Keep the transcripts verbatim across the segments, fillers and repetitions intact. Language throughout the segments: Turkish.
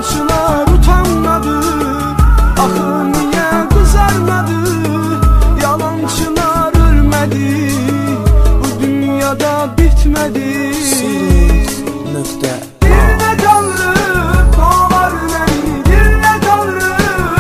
Yalançılar utanmadı, axı niye kızarmadı? Yalançılar ölmedi, bu dünyada bitmedi. Nöqtə Dinle Tanrı, doğar beni, dinle Tanrı.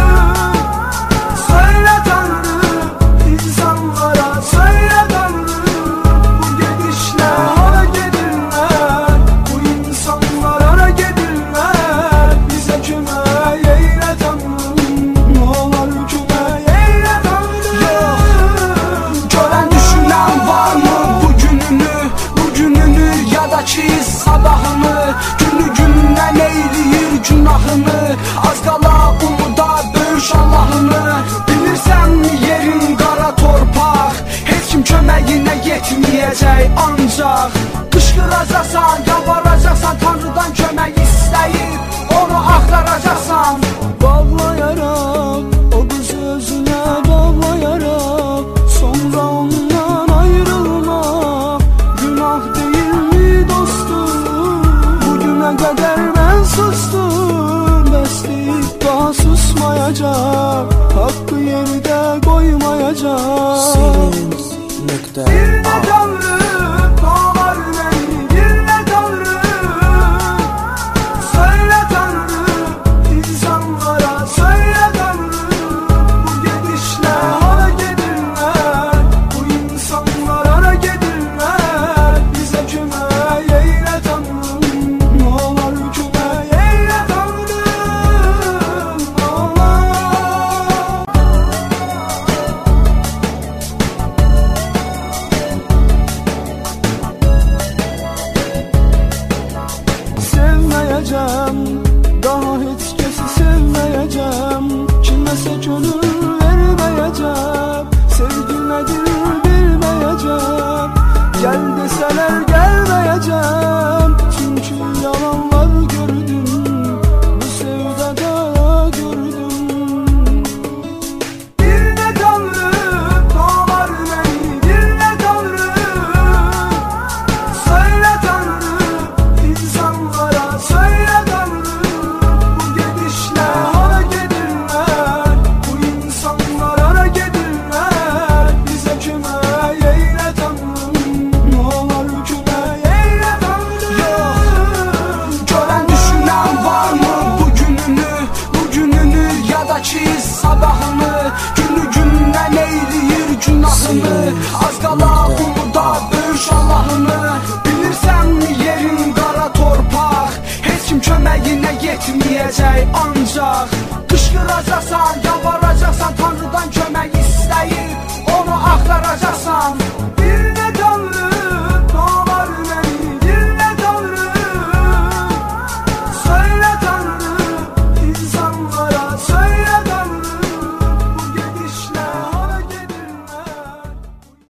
Söyle Tanrı, insanlara söyle Tanrı. Bu gidişle hara gedirler, bu insanlar hara gedirler. Bize kömək eyle Tanrım, ne olur kömək eyle Tanrım. Gören düşünen var mı bugününü, bugününü ya da ki sabahını? Günü gündən eyleyir günahını, az qala umuda böyük Allahını. Bilirsən yerin qara torpaq, heç kim köməyinə yetməyəcək. Ancaq qışqıracaqsan, yalvaracaqsan, Tanrıdan kömək istəyib onu axtaracaqsan. Bağlayaraq, o qızı özünə bağlayaraq, sonra ondan ayrılmaq günah deyilmi dostum? Bugüne kadar ben sustum, bəsliyib daha susmayacaq, hakkı yerdə qoymayacaq. Silins nöqtə Dinle Tanrı, doğar beni, dinle Tanrı. Söyle Tanrı, insanlara söyle Tanrı. Bu gidişle hara gedirler, bu insanlar hara gedirler. Bize kömək eyle Tanrım, ne olur kömək eyle Tanrım, ne olur. Sevməyəcəm, daha heç kəsi sevməyəcəm. Kiməsə könül verməyəcəm, sevgi nədir bilməyəcəm. Gəl desələr gəlməyəcəm, çünki yalanlar gördüm, bu sevdada gördüm. Dinle Tanrı, doğar beni, dinle Tanrı. Söyle Tanrı, insanlara söyle Tanrı. Bu gidişle hara gedirler, bu insanlar hara gedirler. Bize kömək eyle Tanrım, ne olur kömək eyle Tanrım. Gören düşünen var mı bugününü, bugününü ya da ki sabahını? Günü gündən eyleyir günahını, az qala umuda böyük Allahını. Bilirsən yerin qara torpaq, heç kim köməyinə yetməyəcək. Ancaq qışqıracaqsan, yalvaracaqsan, Tanrıdan kömək istəyib onu axtaracaqsan.